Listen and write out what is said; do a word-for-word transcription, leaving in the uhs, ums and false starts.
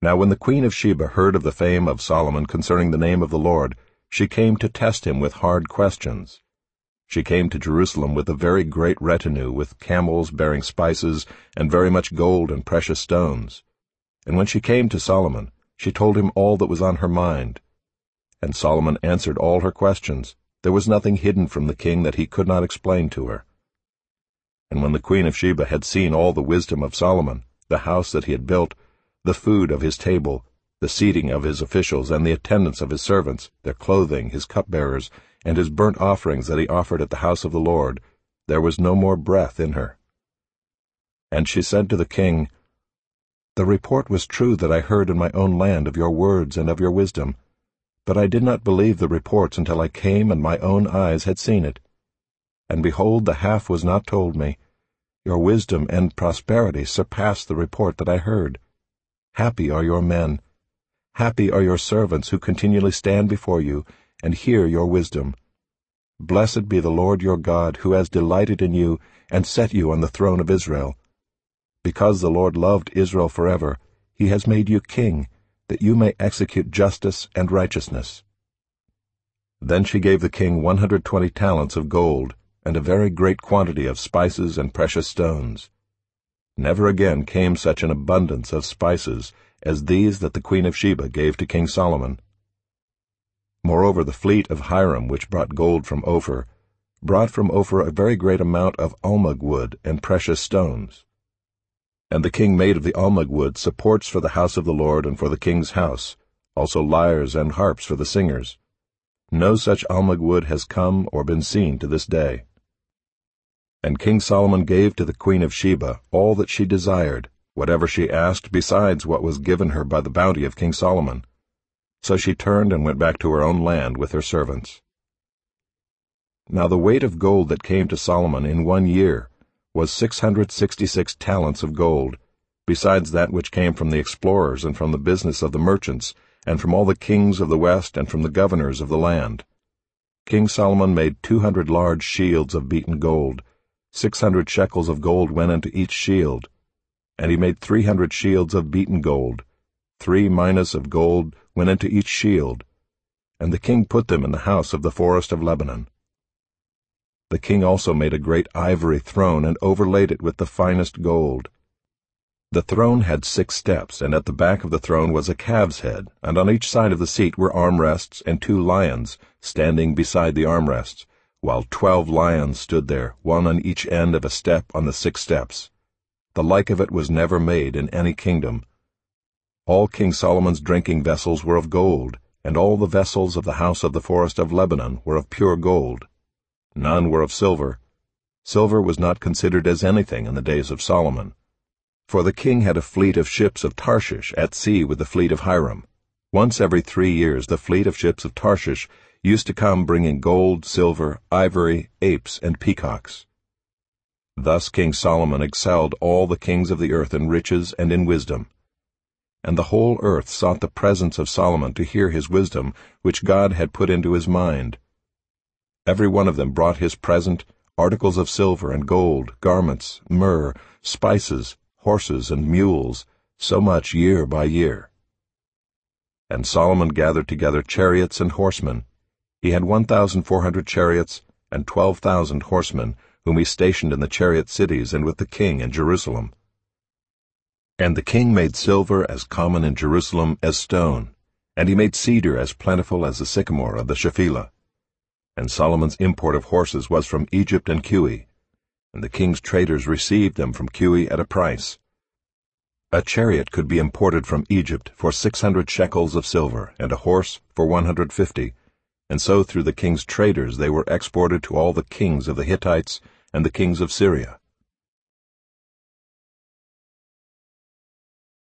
Now when the queen of Sheba heard of the fame of Solomon concerning the name of the Lord, she came to test him with hard questions. She came to Jerusalem with a very great retinue, with camels bearing spices, and very much gold and precious stones. And when she came to Solomon, she told him all that was on her mind. And Solomon answered all her questions. There was nothing hidden from the king that he could not explain to her. And when the queen of Sheba had seen all the wisdom of Solomon, the house that he had built, the food of his table, the seating of his officials, and the attendance of his servants, their clothing, his cupbearers, and his burnt offerings that he offered at the house of the Lord, there was no more breath in her. And she said to the king, The report was true that I heard in my own land of your words and of your wisdom, but I did not believe the reports until I came and my own eyes had seen it. And behold, the half was not told me. Your wisdom and prosperity surpass the report that I heard. Happy are your men. Happy are your servants who continually stand before you and hear your wisdom. Blessed be the Lord your God, who has delighted in you and set you on the throne of Israel. Because the Lord loved Israel forever, he has made you king, that you may execute justice and righteousness. Then she gave the king one hundred twenty talents of gold, and a very great quantity of spices and precious stones. Never again came such an abundance of spices as these that the queen of Sheba gave to King Solomon. Moreover, the fleet of Hiram, which brought gold from Ophir, brought from Ophir a very great amount of almug wood and precious stones. And the king made of the almug wood supports for the house of the Lord and for the king's house, also lyres and harps for the singers. No such almug wood has come or been seen to this day. And King Solomon gave to the queen of Sheba all that she desired, whatever she asked, besides what was given her by the bounty of King Solomon. So she turned and went back to her own land with her servants. Now the weight of gold that came to Solomon in one year was six hundred sixty-six talents of gold, besides that which came from the explorers and from the business of the merchants, and from all the kings of the west and from the governors of the land. King Solomon made two hundred large shields of beaten gold. Six hundred shekels of gold went into each shield. And he made three hundred shields of beaten gold. Three minas of gold went into each shield, and the king put them in the house of the forest of Lebanon. The king also made a great ivory throne and overlaid it with the finest gold. The throne had six steps, and at the back of the throne was a calf's head, and on each side of the seat were armrests and two lions standing beside the armrests, while twelve lions stood there, one on each end of a step on the six steps. The like of it was never made in any kingdom. All King Solomon's drinking vessels were of gold, and all the vessels of the house of the forest of Lebanon were of pure gold. None were of silver. Silver was not considered as anything in the days of Solomon. For the king had a fleet of ships of Tarshish at sea with the fleet of Hiram. Once every three years the fleet of ships of Tarshish used to come bringing gold, silver, ivory, apes, and peacocks. Thus King Solomon excelled all the kings of the earth in riches and in wisdom. And the whole earth sought the presence of Solomon to hear his wisdom, which God had put into his mind. Every one of them brought his present, articles of silver and gold, garments, myrrh, spices, horses, and mules, so much year by year. And Solomon gathered together chariots and horsemen. He had one thousand four hundred chariots and twelve thousand horsemen, whom he stationed in the chariot cities and with the king in Jerusalem. And the king made silver as common in Jerusalem as stone, and he made cedar as plentiful as the sycamore of the Shephelah. And Solomon's import of horses was from Egypt and Cui, and the king's traders received them from Cui at a price. A chariot could be imported from Egypt for six hundred shekels of silver, and a horse for one hundred fifty, and so through the king's traders they were exported to all the kings of the Hittites and the kings of Syria.